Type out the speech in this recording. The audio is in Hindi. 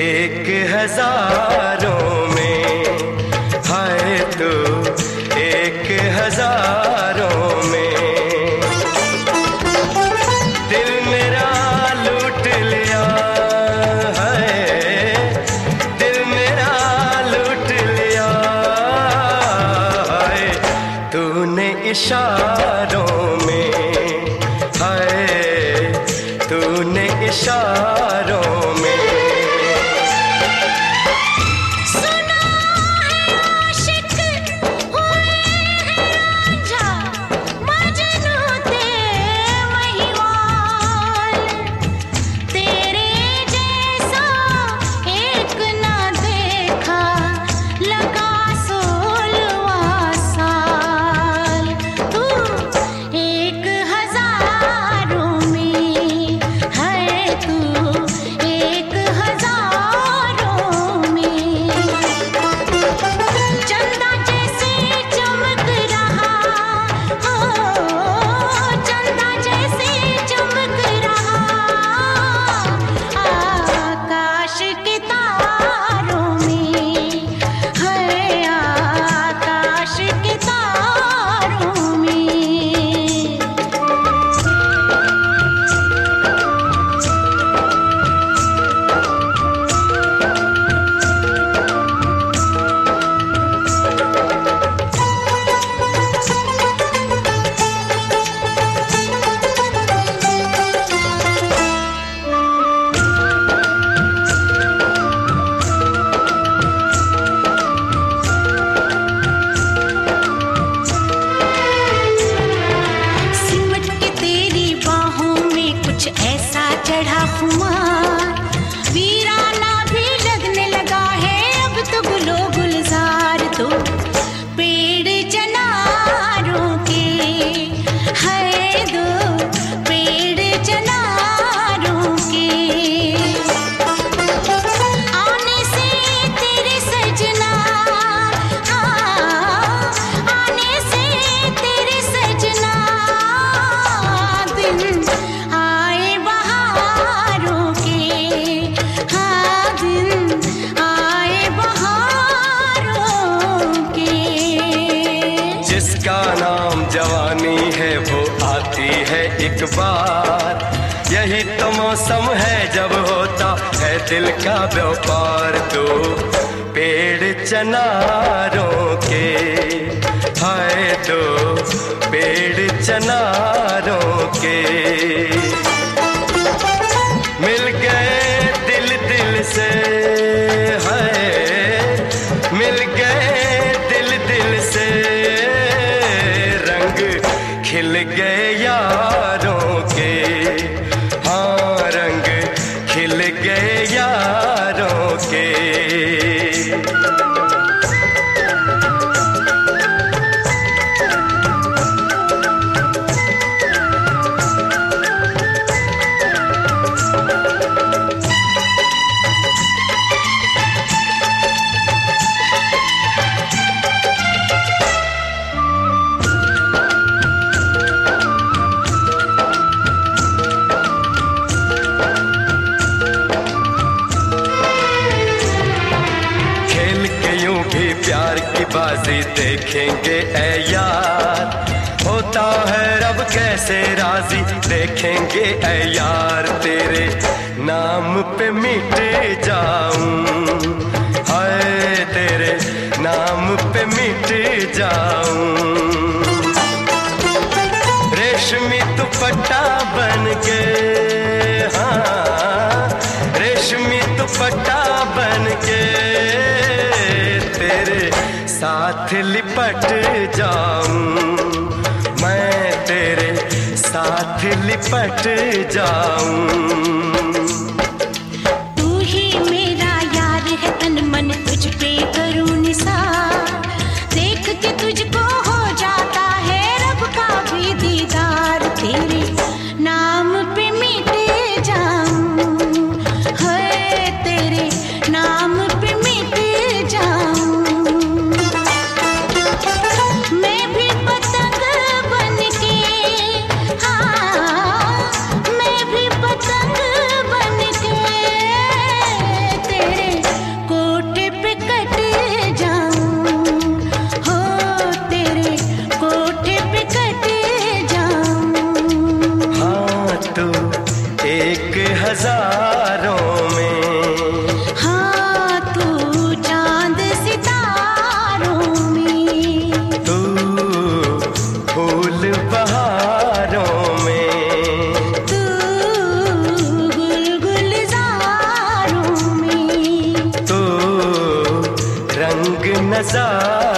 एक हजारों में, हाय तू एक हजारों में। दिल मेरा लूट लिया है, दिल मेरा लूट लिया है तूने इशारों में, हाय तूने इशारों में। वीराना भी लगने लगा है अब तो गुलो गुलजार तो पेड़ चनारों के, है दो पेड़ चनारों के। आने से तेरे सजना, आने से तेरे सजना दिन आए बहारों के, हाँ दिन आए बहारों के। जिसका नाम जवानी है वो आती है एक बार, यही तो मौसम है जब होता है दिल का व्यापार। तो पेड़ चनारों के, हाय तो पेड़ चनारों के। मिल गए दिल दिल से, हाय मिल गए दिल दिल से, रंग खिल गए यारों के, हाँ रंग खिल गए यारों के। प्यार की बाजी देखेंगे ऐ यार, होता है रब कैसे राजी देखेंगे ऐ यार। तेरे नाम पे मिट जाऊं, हाय तेरे नाम पे मिट जाऊं। रेशमी दुपट्टा बन के, हाँ रेशमी दुपट्टा बन के तेरे साथ लिपट जाऊं, मैं तेरे साथ लिपट जाऊं। तू ही मेरा यार है, तन मन तुझ पे करूं निसार, देख के तुझको हो जाता है रब का भी दीदार। तेरे नाम पे मिट जाऊं, है तेरे नाम पे मिट जाऊं। मैं भी पतंग बन के, हाँ मैं भी पतंग बन बहारों में, तू गुलजारों में, तू रंग नज़ारों